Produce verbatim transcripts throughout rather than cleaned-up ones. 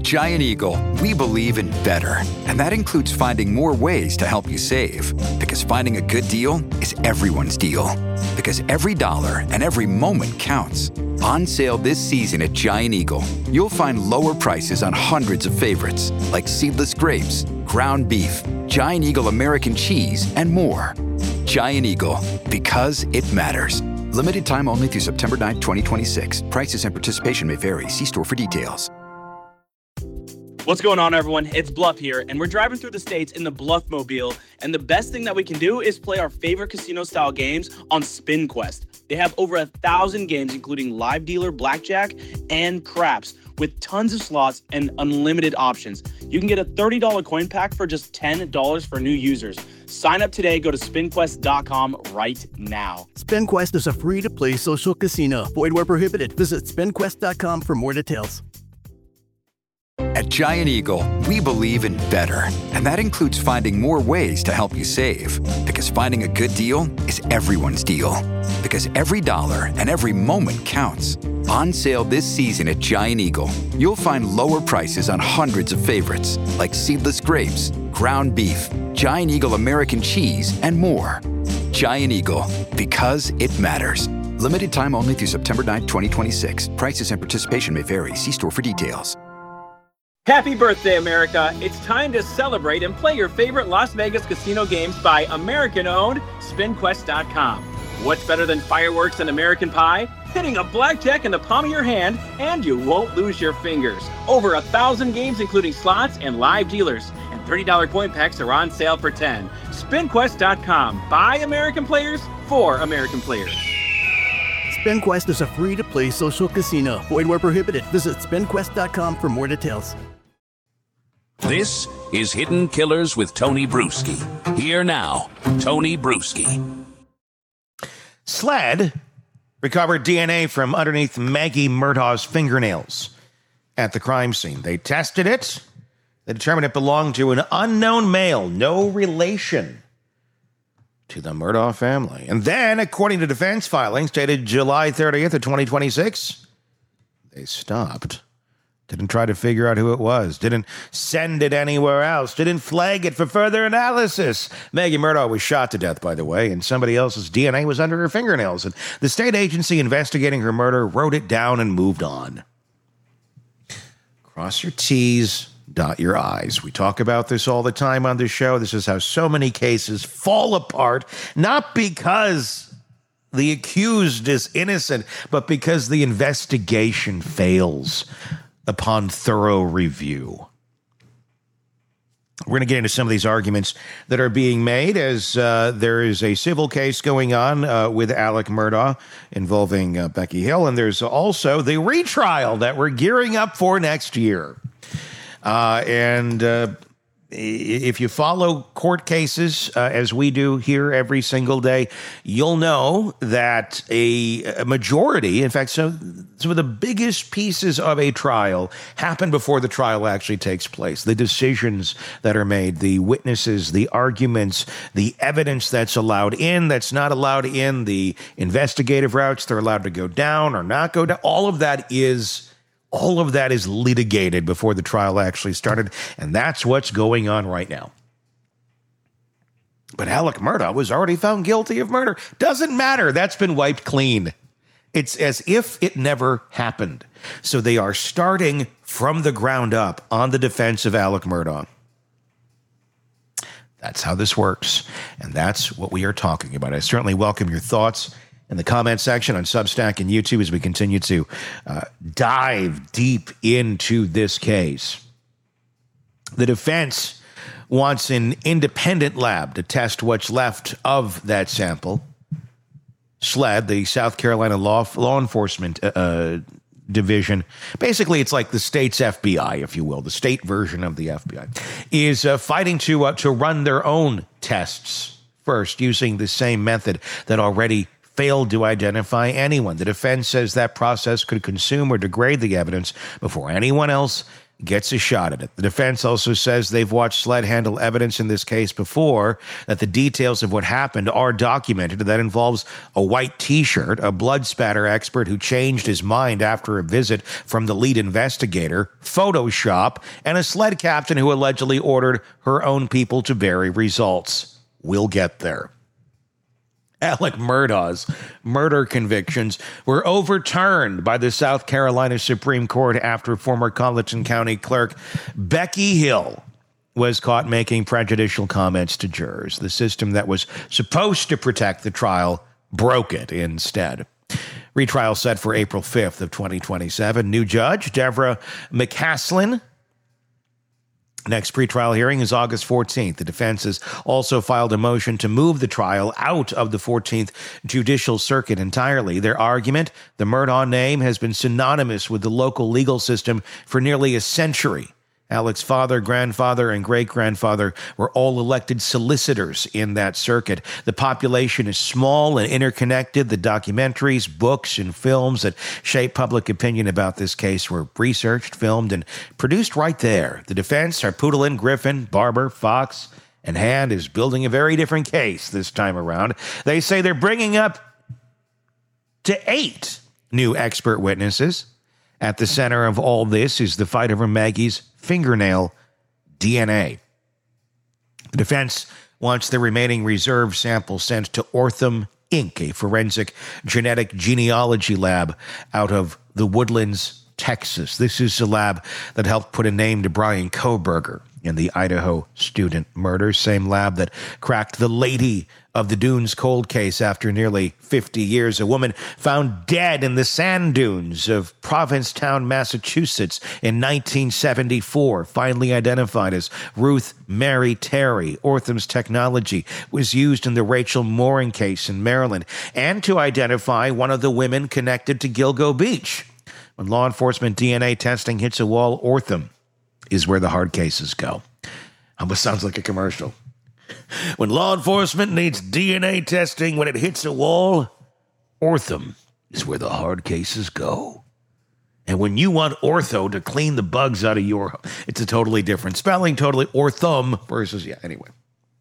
Giant Eagle, we believe in better, and that includes finding more ways to help you save. Because finding a good deal is everyone's deal. Because every dollar and every moment counts. On sale this season at Giant Eagle, you'll find lower prices on hundreds of favorites, like seedless grapes, ground beef, Giant Eagle American cheese, and more. Giant Eagle, because it matters. Limited time only through September ninth, twenty twenty-six. Prices and participation may vary. See store for details. What's going on, everyone? It's Bluff here, and we're driving through the states in the Bluff-mobile, and the best thing that we can do is play our favorite casino-style games on SpinQuest. They have over a thousand games, including live dealer, blackjack, and craps, with tons of slots and unlimited options. You can get a thirty dollars coin pack for just ten dollars for new users. Sign up today. Go to spin quest dot com right now. SpinQuest is a free-to-play social casino. Void where prohibited. Visit spin quest dot com for more details. At Giant Eagle, we believe in better, and that includes finding more ways to help you save. Because finding a good deal is everyone's deal. Because every dollar and every moment counts. On sale this season at Giant Eagle, you'll find lower prices on hundreds of favorites, like seedless grapes, ground beef, Giant Eagle American cheese, and more. Giant Eagle, because it matters. Limited time only through September ninth, twenty twenty-six. Prices and participation may vary. See store for details. Happy birthday, America. It's time to celebrate and play your favorite Las Vegas casino games by American-owned spin quest dot com. What's better than fireworks and American pie? Hitting a blackjack in the palm of your hand, and you won't lose your fingers. Over a thousand games, including slots and live dealers. And thirty dollars coin packs are on sale for ten dollars. spin quest dot com. By American players, for American players. SpinQuest is a free-to-play social casino. Void where prohibited. Visit spin quest dot com for more details. This is Hidden Killers with Tony Bruschi. Here now, Tony Bruschi. SLED recovered D N A from underneath Maggie Murdaugh's fingernails at the crime scene. They tested it. They determined it belonged to an unknown male, no relation to the Murdaugh family. And then, according to defense filings dated July thirtieth of twenty twenty-six, they stopped. Didn't try to figure out who it was. Didn't send it anywhere else. Didn't flag it for further analysis. Maggie Murdaugh was shot to death, by the way, and somebody else's D N A was under her fingernails. And the state agency investigating her murder wrote it down and moved on. Cross your T's, dot your I's. We talk about this all the time on this show. This is how so many cases fall apart, not because the accused is innocent, but because the investigation fails upon thorough review. We're going to get into some of these arguments that are being made as uh, there is a civil case going on uh, with Alec Murdaugh involving uh, Becky Hill, and there's also the retrial that we're gearing up for next year. Uh, and uh, if you follow court cases, uh, as we do here every single day, you'll know that a, a majority, in fact, some, some of the biggest pieces of a trial happen before the trial actually takes place. The decisions that are made, the witnesses, the arguments, the evidence that's allowed in, that's not allowed in, the investigative routes they're allowed to go down or not go down, all of that is All of that is litigated before the trial actually started, and that's what's going on right now. But Alec Murdaugh was already found guilty of murder. Doesn't matter. That's been wiped clean. It's as if it never happened. So they are starting from the ground up on the defense of Alec Murdaugh. That's how this works, and that's what we are talking about. I certainly welcome your thoughts in the comment section on Substack and YouTube as we continue to uh, dive deep into this case. The defense wants an independent lab to test what's left of that sample. SLED, the South Carolina Law, Law Enforcement uh, Division, basically it's like the state's F B I, if you will, the state version of the F B I, is uh, fighting to uh, to run their own tests first using the same method that already failed to identify anyone. The defense says that process could consume or degrade the evidence before anyone else gets a shot at it. The defense also says they've watched SLED handle evidence in this case before, that the details of what happened are documented. That involves a white T-shirt, a blood spatter expert who changed his mind after a visit from the lead investigator, Photoshop, and a SLED captain who allegedly ordered her own people to vary results. We'll get there. Alec Murdaugh's murder convictions were overturned by the South Carolina Supreme Court after former Colleton County Clerk Becky Hill was caught making prejudicial comments to jurors. The system that was supposed to protect the trial broke it instead. Retrial set for April fifth of twenty twenty-seven. New judge, Deborah McCaslin. Next pretrial hearing is August fourteenth. The defense has also filed a motion to move the trial out of the fourteenth Judicial Circuit entirely. Their argument, the Murdaugh name has been synonymous with the local legal system for nearly a century. Alec's father, grandfather, and great-grandfather were all elected solicitors in that circuit. The population is small and interconnected. The documentaries, books, and films that shape public opinion about this case were researched, filmed, and produced right there. The defense, Harpootlian, Griffin, Barber, Fox, and Hand is building a very different case this time around. They say they're bringing up to eight new expert witnesses. At the center of all this is the fight over Maggie's fingernail D N A. The defense wants the remaining reserve sample sent to Ortham Incorporated, a forensic genetic genealogy lab out of the Woodlands, Texas. This is the lab that helped put a name to Brian Kohberger in the Idaho student murder. Same lab that cracked the Lady of the Dunes cold case after nearly fifty years. A woman found dead in the sand dunes of Provincetown, Massachusetts in nineteen seventy-four, finally identified as Ruth Mary Terry. Ortham's technology was used in the Rachel Mooring case in Maryland and to identify one of the women connected to Gilgo Beach. When law enforcement D N A testing hits a wall, Ortham is where the hard cases go. Almost sounds like a commercial. When law enforcement needs D N A testing when it hits a wall, Ortham is where the hard cases go. And when you want ortho to clean the bugs out of your, it's a totally different spelling, totally Ortham versus, yeah, anyway.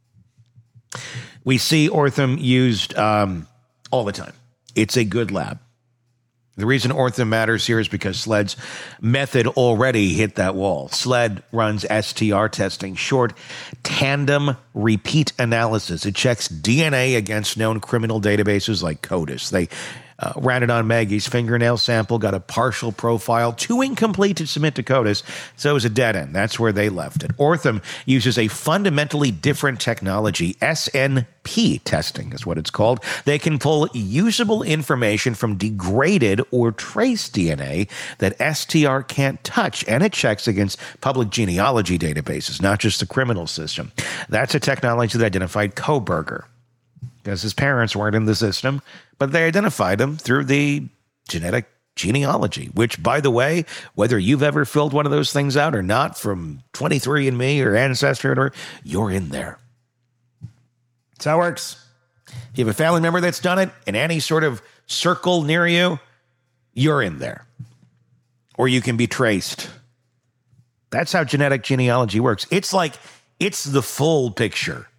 We see Ortham used um, all the time. It's a good lab. The reason Ortham matters here is because SLED's method already hit that wall. SLED runs S T R testing, short tandem repeat analysis. It checks D N A against known criminal databases like CODIS. They uh, ran it on Maggie's fingernail sample, got a partial profile, too incomplete to submit to CODIS, so it was a dead end. That's where they left it. Ortham uses a fundamentally different technology, S N P testing is what it's called. They can pull usable information from degraded or trace D N A that S T R can't touch, and it checks against public genealogy databases, not just the criminal system. That's a technology that identified Kohberger, because his parents weren't in the system, but they identified him through the genetic genealogy, which, by the way, whether you've ever filled one of those things out or not from twenty-three and me or Ancestry, or you're in there. That's how it works. If you have a family member that's done it in any sort of circle near you, you're in there. Or you can be traced. That's how genetic genealogy works. It's like, it's the full picture.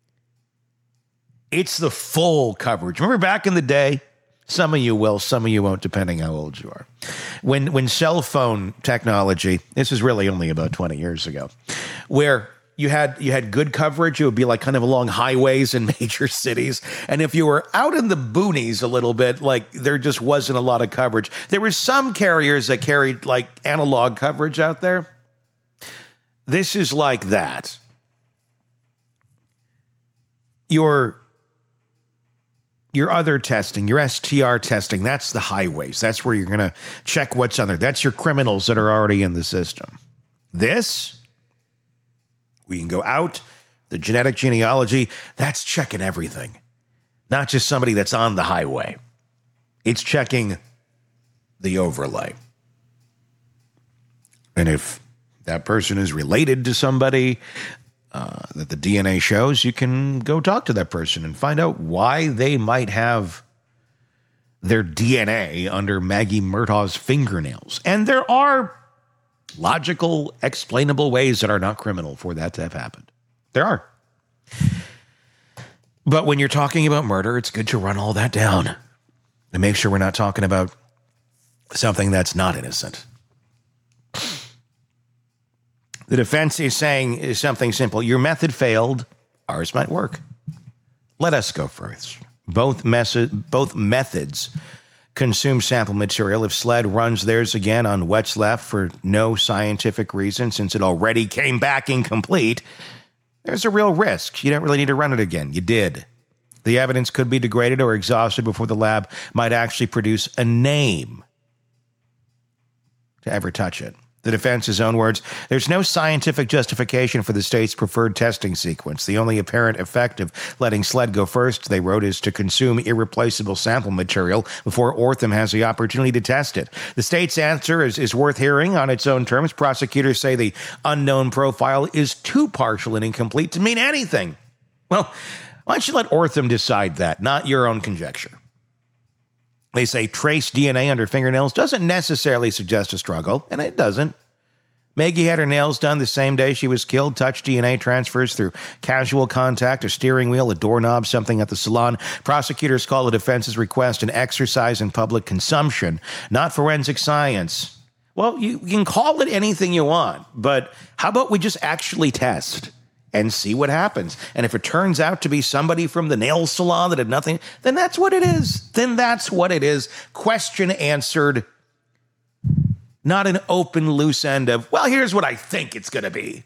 It's the full coverage. Remember back in the day? Some of you will, some of you won't, depending how old you are. When when cell phone technology, this is really only about twenty years ago, where you had you had good coverage, it would be like kind of along highways in major cities. And if you were out in the boonies a little bit, like there just wasn't a lot of coverage. There were some carriers that carried like analog coverage out there. This is like that. Your Your other testing, your S T R testing, that's the highways. That's where you're going to check what's on there. That's your criminals that are already in the system. This, we can go out, the genetic genealogy, that's checking everything. Not just somebody that's on the highway. It's checking the overlay. And if that person is related to somebody Uh, that the D N A shows, you can go talk to that person and find out why they might have their D N A under Maggie Murdaugh's fingernails. And there are logical, explainable ways that are not criminal for that to have happened. There are. But when you're talking about murder, it's good to run all that down and make sure we're not talking about something that's not innocent. The defense is saying is something simple. Your method failed. Ours might work. Let us go first. Both, mes- both methods consume sample material. If SLED runs theirs again on what's left for no scientific reason, since it already came back incomplete, there's a real risk. You don't really need to run it again. You did. The evidence could be degraded or exhausted before the lab might actually produce a name to ever touch it. The defense's own words, there's no scientific justification for the state's preferred testing sequence. The only apparent effect of letting SLED go first, they wrote, is to consume irreplaceable sample material before Ortham has the opportunity to test it. The state's answer is, is worth hearing on its own terms. Prosecutors say the unknown profile is too partial and incomplete to mean anything. Well, why don't you let Ortham decide that, not your own conjecture? They say trace D N A under fingernails doesn't necessarily suggest a struggle, and it doesn't. Maggie had her nails done the same day she was killed. Touch D N A transfers through casual contact, a steering wheel, a doorknob, something at the salon. Prosecutors call the defense's request an exercise in public consumption, not forensic science. Well, you can call it anything you want, but how about we just actually test and see what happens? And if it turns out to be somebody from the nail salon that had nothing, then that's what it is. Then that's what it is. Question answered. Not an open loose end of, well, here's what I think it's going to be.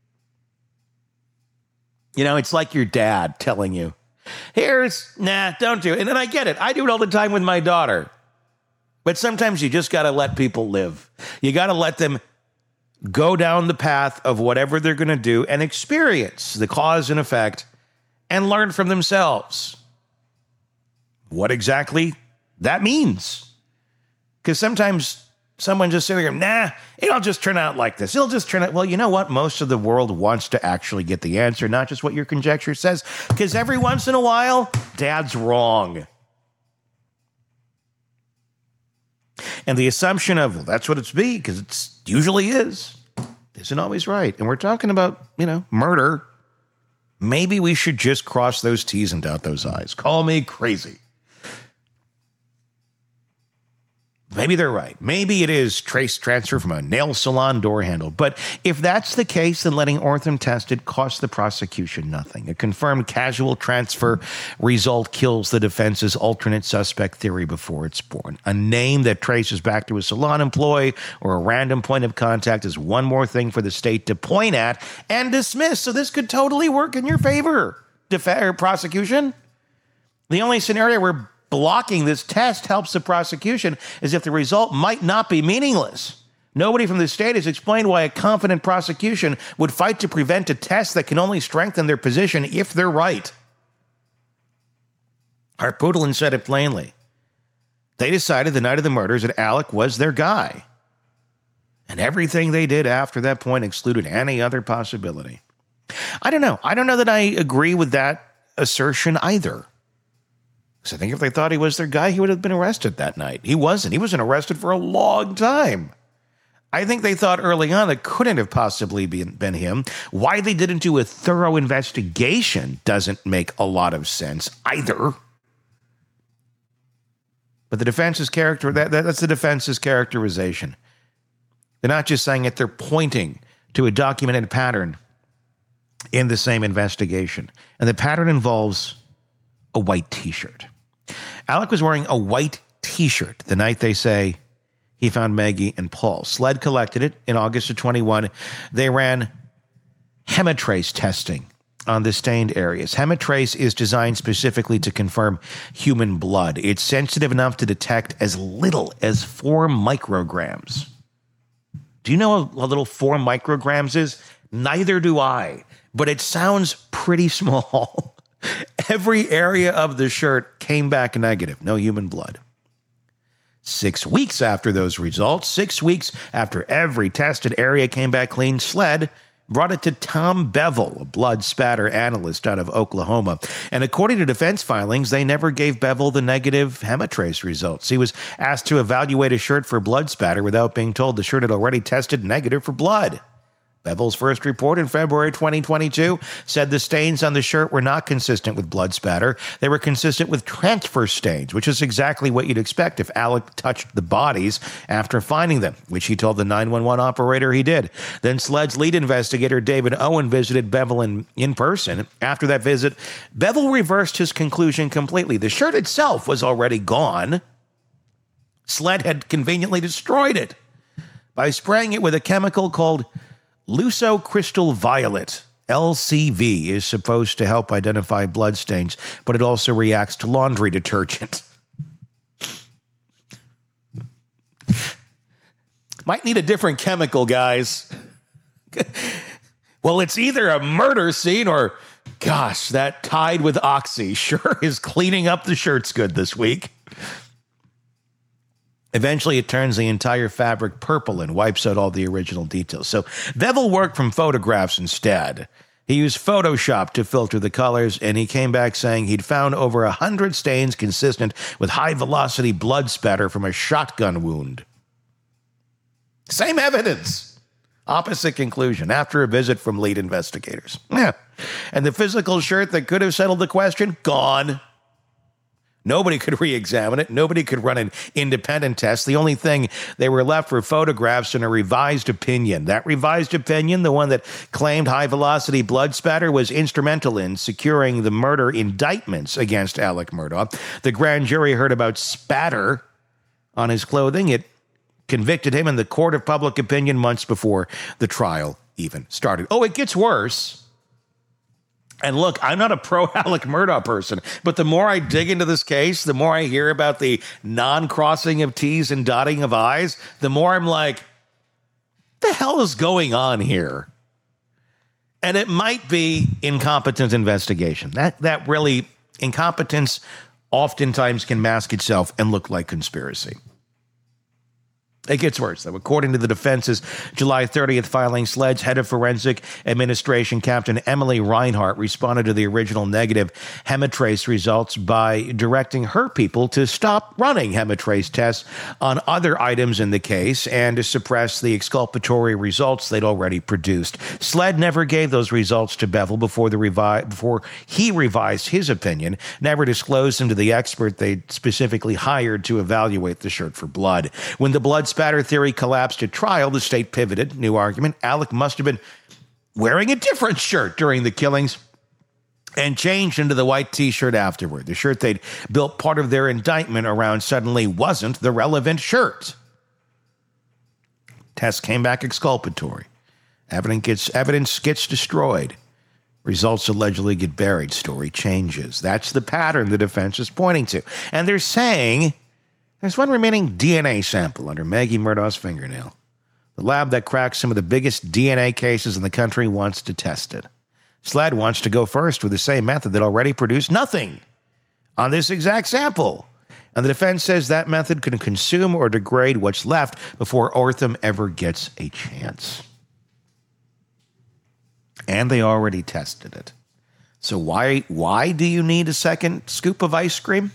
You know, it's like your dad telling you, here's, nah, don't do it. And then I get it. I do it all the time with my daughter. But sometimes you just got to let people live. You got to let them go down the path of whatever they're going to do and experience the cause and effect and learn from themselves what exactly that means. Because sometimes someone just sitting there, nah, it'll just turn out like this. It'll just turn out, well, you know what? Most of the world wants to actually get the answer, not just what your conjecture says. Because every once in a while, dad's wrong. And the assumption of, well, that's what it's be, because it usually is, isn't always right. And we're talking about, you know, murder. Maybe we should just cross those T's and dot those I's. Call me crazy. Maybe they're right. Maybe it is trace transfer from a nail salon door handle. But if that's the case, then letting Ortham test it costs the prosecution nothing. A confirmed casual transfer result kills the defense's alternate suspect theory before it's born. A name that traces back to a salon employee or a random point of contact is one more thing for the state to point at and dismiss. So this could totally work in your favor, Def- or prosecution. The only scenario where blocking this test helps the prosecution is if the result might not be meaningless. Nobody from the state has explained why a confident prosecution would fight to prevent a test that can only strengthen their position if they're right. Art Boudlin said it plainly. They decided the night of the murders that Alec was their guy. And everything they did after that point excluded any other possibility. I don't know. I don't know that I agree with that assertion either. Because I think if they thought he was their guy, he would have been arrested that night. He wasn't. He wasn't arrested for a long time. I think they thought early on it couldn't have possibly been, been him. Why they didn't do a thorough investigation doesn't make a lot of sense either. But the defense's character, that, that, that's the defense's characterization. They're not just saying it, they're pointing to a documented pattern in the same investigation. And the pattern involves a white T-shirt. Alec was wearing a white T-shirt the night they say he found Maggie and Paul. SLED collected it in August of twenty-one. They ran Hematrace testing on the stained areas. Hematrace is designed specifically to confirm human blood. It's sensitive enough to detect as little as four micrograms. Do you know how little four micrograms is? Neither do I, but it sounds pretty small. Every area of the shirt came back negative. No human blood. Six weeks after those results, six weeks after every tested area came back clean, SLED brought it to Tom Bevel, a blood spatter analyst out of Oklahoma. And according to defense filings, they never gave Bevel the negative Hematrace results. He was asked to evaluate a shirt for blood spatter without being told the shirt had already tested negative for blood. Bevel's first report in February twenty twenty-two said the stains on the shirt were not consistent with blood spatter. They were consistent with transfer stains, which is exactly what you'd expect if Alec touched the bodies after finding them, which he told the nine one one operator he did. Then SLED's lead investigator, David Owen, visited Bevel in, in person. After that visit, Bevel reversed his conclusion completely. The shirt itself was already gone. SLED had conveniently destroyed it by spraying it with a chemical called Luso Crystal Violet. L C V is supposed to help identify bloodstains, but it also reacts to laundry detergent. Might need a different chemical, guys. Well, it's either a murder scene or, gosh, that Tide with Oxy sure is cleaning up the shirts good this week. Eventually, it turns the entire fabric purple and wipes out all the original details. So Bevel worked from photographs instead. He used Photoshop to filter the colors, and he came back saying he'd found over one hundred stains consistent with high-velocity blood spatter from a shotgun wound. Same evidence. Opposite conclusion after a visit from lead investigators. Yeah. And the physical shirt that could have settled the question, gone. Nobody could re-examine it. Nobody could run an independent test. The only thing they were left were photographs and a revised opinion. That revised opinion, the one that claimed high-velocity blood spatter, was instrumental in securing the murder indictments against Alec Murdaugh. The grand jury heard about spatter on his clothing. It convicted him in the court of public opinion months before the trial even started. Oh, it gets worse. And look, I'm not a pro-Alec Murdaugh person, but the more I dig into this case, the more I hear about the non-crossing of T's and dotting of I's, the more I'm like, what the hell is going on here? And it might be incompetent investigation. That that really, incompetence oftentimes can mask itself and look like conspiracy. It gets worse, though. According to the defense's July thirtieth filing, SLED's head of forensic administration, Captain Emily Reinhart, responded to the original negative Hematrace results by directing her people to stop running Hematrace tests on other items in the case and to suppress the exculpatory results they'd already produced. SLED never gave those results to Bevel before the revi- before he revised his opinion, never disclosed them to the expert they specifically hired to evaluate the shirt for blood. When the blood spatter theory collapsed at trial, the state pivoted. New argument. Alec must have been wearing a different shirt during the killings and changed into the white T-shirt afterward. The shirt they'd built part of their indictment around suddenly wasn't the relevant shirt. Tests came back exculpatory. Evidence gets, evidence gets destroyed. Results allegedly get buried. Story changes. That's the pattern the defense is pointing to. And they're saying there's one remaining D N A sample under Maggie Murdaugh's fingernail. The lab that cracks some of the biggest D N A cases in the country wants to test it. SLED wants to go first with the same method that already produced nothing on this exact sample. And the defense says that method can consume or degrade what's left before Ortham ever gets a chance. And they already tested it. So why, why do you need a second scoop of ice cream?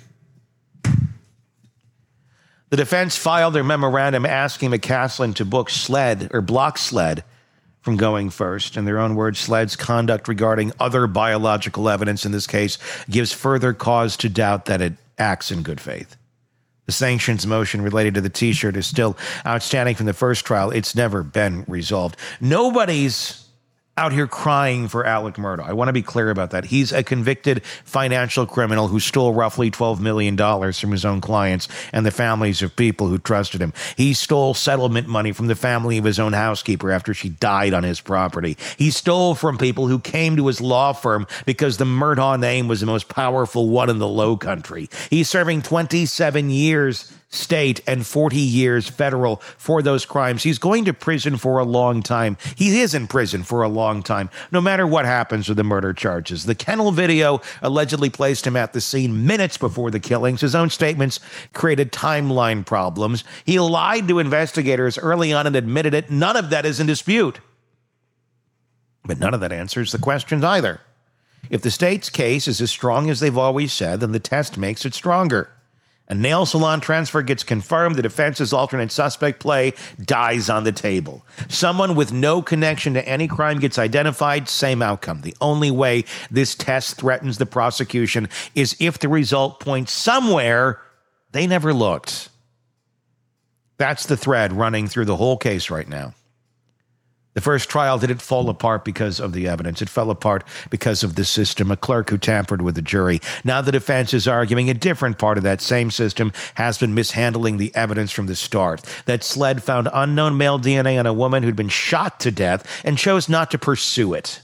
The defense filed their memorandum asking McCaslin to book SLED or block SLED from going first. In their own words, SLED's conduct regarding other biological evidence in this case gives further cause to doubt that it acts in good faith. The sanctions motion related to the T-shirt is still outstanding from the first trial. It's never been resolved. Nobody's out here crying for Alec Murdaugh. I want to be clear about that. He's a convicted financial criminal who stole roughly twelve million dollars from his own clients and the families of people who trusted him. He stole settlement money from the family of his own housekeeper after she died on his property. He stole from people who came to his law firm because the Murdaugh name was the most powerful one in the Low Country. He's serving twenty-seven years state and forty years federal for those crimes. He's going to prison for a long time. He is in prison for a long time, no matter what happens with the murder charges. The kennel video allegedly placed him at the scene minutes before the killings. His own statements created timeline problems. He lied to investigators early on and admitted it. None of that is in dispute. But none of that answers the questions either. If the state's case is as strong as they've always said, then the test makes it stronger. A nail salon transfer gets confirmed, the defense's alternate suspect play dies on the table. Someone with no connection to any crime gets identified, same outcome. The only way this test threatens the prosecution is if the result points somewhere they never looked. That's the thread running through the whole case right now. The first trial didn't fall apart because of the evidence. It fell apart because of the system, a clerk who tampered with the jury. Now the defense is arguing a different part of that same system has been mishandling the evidence from the start. That SLED found unknown male D N A on a woman who'd been shot to death and chose not to pursue it.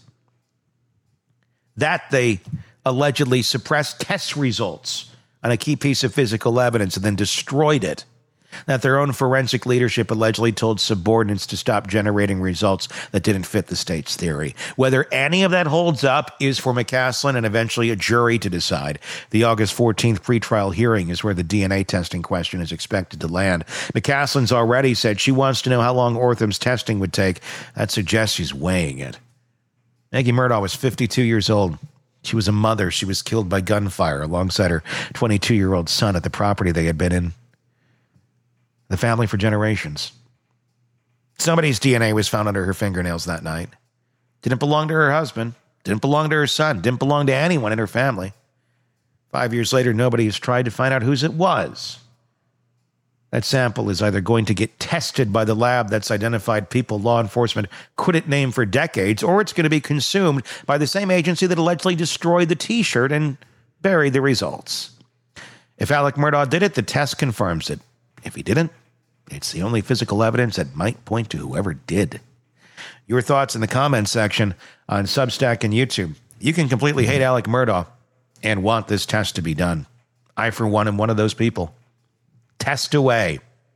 That they allegedly suppressed test results on a key piece of physical evidence and then destroyed it. That their own forensic leadership allegedly told subordinates to stop generating results that didn't fit the state's theory. Whether any of that holds up is for McCaslin and eventually a jury to decide. The August fourteenth pretrial hearing is where the D N A testing question is expected to land. McCaslin's already said she wants to know how long Ortham's testing would take. That suggests she's weighing it. Maggie Murdaugh was fifty-two years old. She was a mother. She was killed by gunfire alongside her twenty-two-year-old son at the property they had been in. The family for generations. Somebody's D N A was found under her fingernails that night. Didn't belong to her husband. Didn't belong to her son. Didn't belong to anyone in her family. Five years later, nobody has tried to find out whose it was. That sample is either going to get tested by the lab that's identified people law enforcement couldn't name for decades, or it's going to be consumed by the same agency that allegedly destroyed the T-shirt and buried the results. If Alec Murdaugh did it, the test confirms it. If he didn't, it's the only physical evidence that might point to whoever did. Your thoughts in the comments section on Substack and YouTube. You can completely hate Alec Murdaugh and want this test to be done. I, for one, am one of those people. Test away.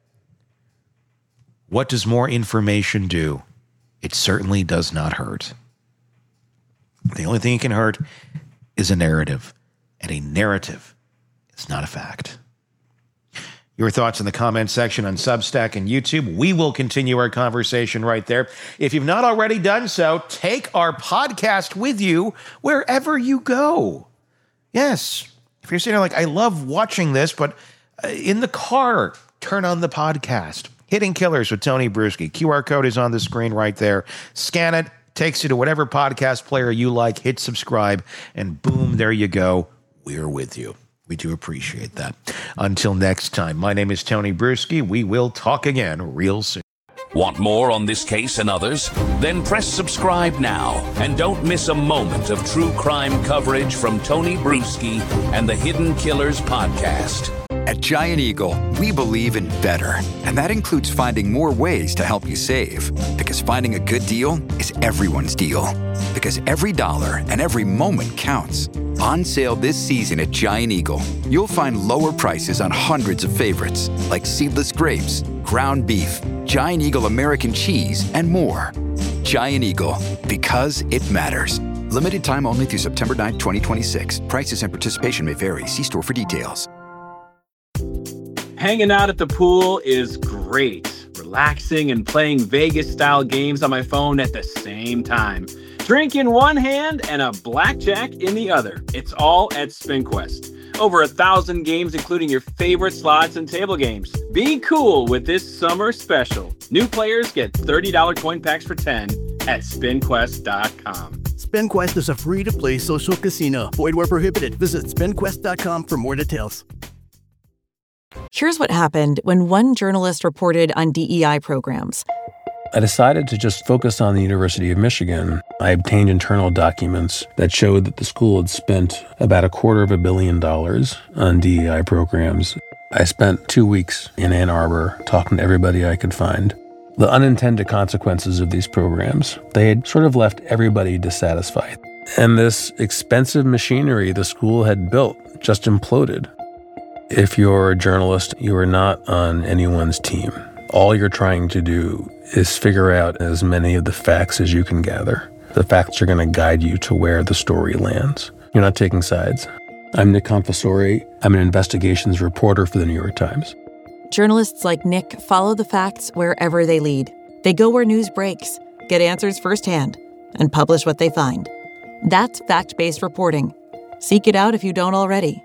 What does more information do? It certainly does not hurt. The only thing it can hurt is a narrative, and a narrative is not a fact. Your thoughts in the comments section on Substack and YouTube. We will continue our conversation right there. If you've not already done so, take our podcast with you wherever you go. Yes, if you're sitting there like, I love watching this, but in the car, turn on the podcast. Hidden Killers with Tony Bruschi. Q R code is on the screen right there. Scan it, takes you to whatever podcast player you like. Hit subscribe, and boom, there you go. We're with you. We do appreciate that. Until next time, my name is Tony Bruschi. We will talk again real soon. Want more on this case and others? Then press subscribe now and don't miss a moment of true crime coverage from Tony Bruschi and the Hidden Killers podcast. At Giant Eagle, we believe in better, and that includes finding more ways to help you save. Because finding a good deal is everyone's deal. Because every dollar and every moment counts. On sale this season at Giant Eagle, you'll find lower prices on hundreds of favorites, like seedless grapes, ground beef, Giant Eagle American cheese, and more. Giant Eagle, because it matters. Limited time only through September ninth, twenty twenty-six. Prices and participation may vary. See store for details. Hanging out at the pool is great. Relaxing and playing Vegas-style games on my phone at the same time. Drink in one hand and a blackjack in the other. It's all at SpinQuest. Over a thousand games, including your favorite slots and table games. Be cool with this summer special. New players get thirty dollars coin packs for ten at spin quest dot com. SpinQuest is a free-to-play social casino. Void where prohibited. Visit spin quest dot com for more details. Here's what happened when one journalist reported on D E I programs. I decided to just focus on the University of Michigan. I obtained internal documents that showed that the school had spent about a quarter of a billion dollars on D E I programs. I spent two weeks in Ann Arbor talking to everybody I could find. The unintended consequences of these programs, they had sort of left everybody dissatisfied. And this expensive machinery the school had built just imploded. If you're a journalist, you are not on anyone's team. All you're trying to do is figure out as many of the facts as you can gather. The facts are going to guide you to where the story lands. You're not taking sides. I'm Nick Confessori. I'm an investigations reporter for the New York Times. Journalists like Nick follow the facts wherever they lead. They go where news breaks, get answers firsthand, and publish what they find. That's fact-based reporting. Seek it out if you don't already.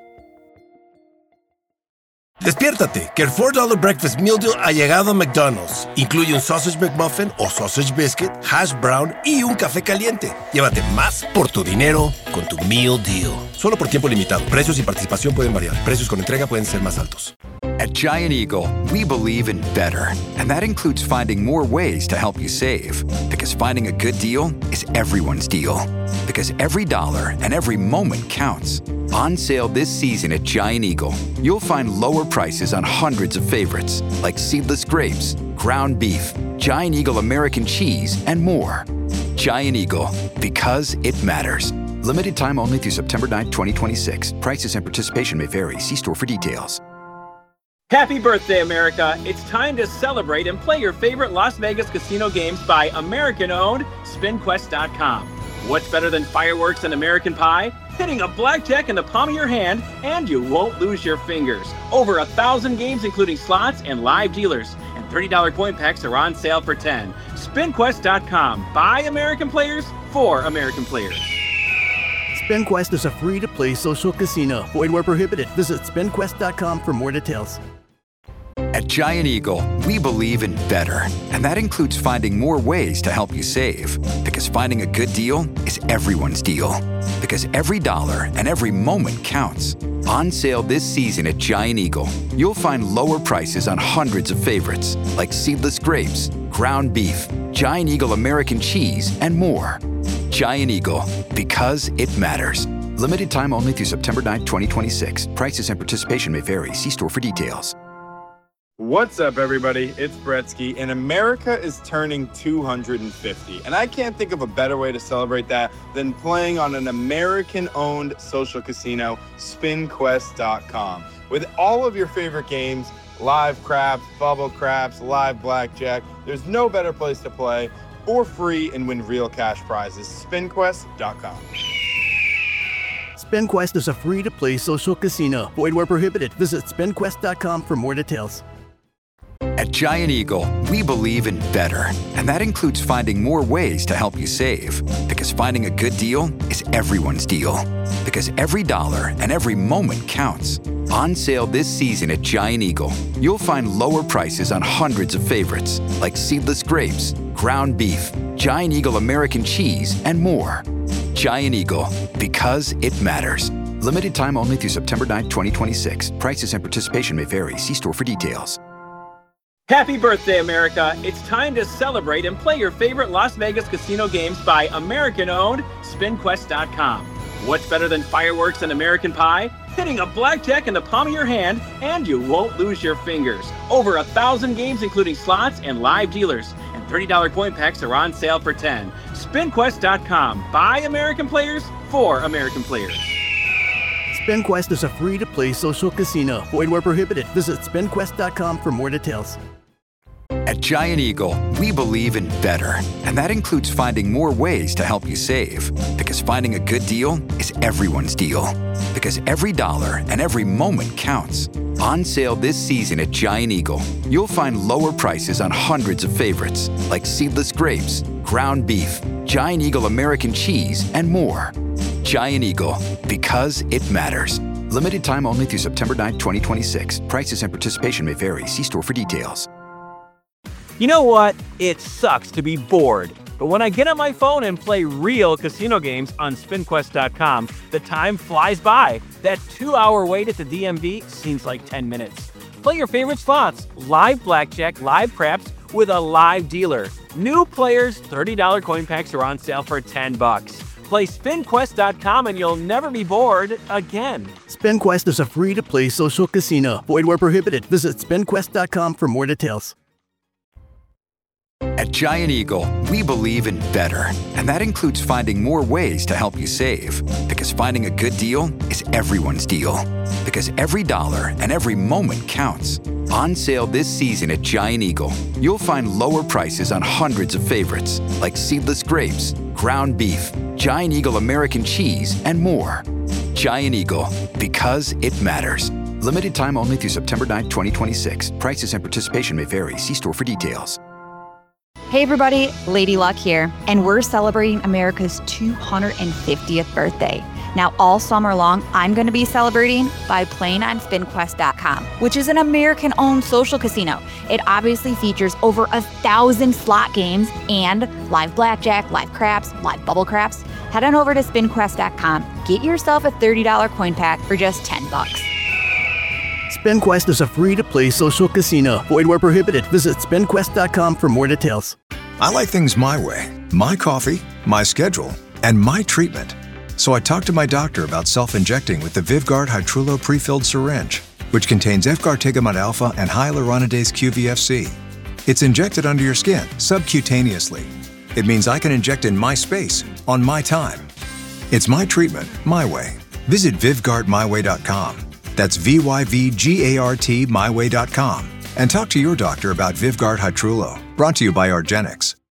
Despiértate, que el four dollar Breakfast Meal Deal ha llegado a McDonald's. Incluye un Sausage McMuffin o Sausage Biscuit, Hash Brown y un café caliente. Llévate más por tu dinero con tu Meal Deal. Solo por tiempo limitado. Precios y participación pueden variar. Precios con entrega pueden ser más altos. At Giant Eagle, we believe in better, and that includes finding more ways to help you save. Because finding a good deal is everyone's deal. Because every dollar and every moment counts. On sale this season at Giant Eagle, you'll find lower prices on hundreds of favorites, like seedless grapes, ground beef, Giant Eagle American cheese, and more. Giant Eagle, because it matters. Limited time only through September ninth, twenty twenty-six. Prices and participation may vary. See store for details. Happy birthday, America. It's time to celebrate and play your favorite Las Vegas casino games by American-owned Spin Quest dot com. What's better than fireworks and American Pie? Hitting a blackjack in the palm of your hand, and you won't lose your fingers. Over a thousand games, including slots and live dealers. And thirty dollar coin packs are on sale for ten dollars. Spin Quest dot com. By American players, for American players. SpinQuest is a free-to-play social casino. Void where prohibited. Visit Spin Quest dot com for more details. At Giant Eagle, we believe in better, and that includes finding more ways to help you save. Because finding a good deal is everyone's deal. Because every dollar and every moment counts. On sale this season at Giant Eagle, you'll find lower prices on hundreds of favorites, like seedless grapes, ground beef, Giant Eagle American cheese, and more. Giant Eagle, because it matters. Limited time only through September ninth, twenty twenty-six. Prices and participation may vary. See store for details. What's up, everybody? It's Bretsky, and America is turning two hundred fifty. And I can't think of a better way to celebrate that than playing on an American-owned social casino, Spin Quest dot com. With all of your favorite games, live craps, bubble craps, live blackjack, there's no better place to play for free and win real cash prizes. Spin Quest dot com. SpinQuest is a free-to-play social casino. Void where prohibited. Visit Spin Quest dot com for more details. At Giant Eagle, we believe in better, and that includes finding more ways to help you save. Because finding a good deal is everyone's deal. Because every dollar and every moment counts. On sale this season at Giant Eagle, you'll find lower prices on hundreds of favorites, like seedless grapes, ground beef, Giant Eagle American cheese, and more. Giant Eagle, because it matters. Limited time only through September ninth, twenty twenty-six. Prices and participation may vary. See store for details. Happy birthday, America. It's time to celebrate and play your favorite Las Vegas casino games by American-owned Spin Quest dot com. What's better than fireworks and American Pie? Hitting a blackjack in the palm of your hand, and you won't lose your fingers. Over a thousand games, including slots and live dealers. And thirty dollar coin packs are on sale for ten dollars. Spin Quest dot com. By American players, for American players. SpinQuest is a free-to-play social casino. Void where prohibited. Visit Spin Quest dot com for more details. At Giant Eagle, we believe in better, and that includes finding more ways to help you save. Because finding a good deal is everyone's deal. Because every dollar and every moment counts. On sale this season at Giant Eagle, you'll find lower prices on hundreds of favorites, like seedless grapes, ground beef, Giant Eagle American cheese, and more. Giant Eagle, because it matters. Limited time only through September ninth, twenty twenty-six. Prices and participation may vary. See store for details. You know what? It sucks to be bored. But when I get on my phone and play real casino games on Spin Quest dot com, the time flies by. That two-hour wait at the D M V seems like ten minutes. Play your favorite slots, live blackjack, live craps, with a live dealer. New players, thirty dollar coin packs are on sale for ten bucks. Play Spin Quest dot com and you'll never be bored again. SpinQuest is a free-to-play social casino. Void where prohibited. Visit Spin Quest dot com for more details. At Giant Eagle, we believe in better, and that includes finding more ways to help you save. Because finding a good deal is everyone's deal. Because every dollar and every moment counts. On sale this season at Giant Eagle, you'll find lower prices on hundreds of favorites, like seedless grapes, ground beef, Giant Eagle American cheese, and more. Giant Eagle, because it matters. Limited time only through September ninth, twenty twenty-six. Prices and participation may vary. See store for details. Hey everybody, Lady Luck here, and we're celebrating America's two hundred fiftieth birthday. Now, all summer long, I'm going to be celebrating by playing on spin quest dot com, which is an American-owned social casino. It obviously features over a thousand slot games and live blackjack, live craps, live bubble craps. Head on over to spin quest dot com, get yourself a thirty dollars coin pack for just ten bucks. SpinQuest is a free-to-play social casino. Void where prohibited. Visit spin quest dot com for more details. I like things my way. My coffee, my schedule, and my treatment. So I talked to my doctor about self-injecting with the Vyvgart Hytrulo pre-filled syringe, which contains efgartigimod alpha and hyaluronidase Q V F C. It's injected under your skin, subcutaneously. It means I can inject in my space, on my time. It's my treatment, my way. Visit Vyvgart my way dot com. That's V Y V G A R T my way dot com. And talk to your doctor about Vyvgart Hytrulo, brought to you by argenx.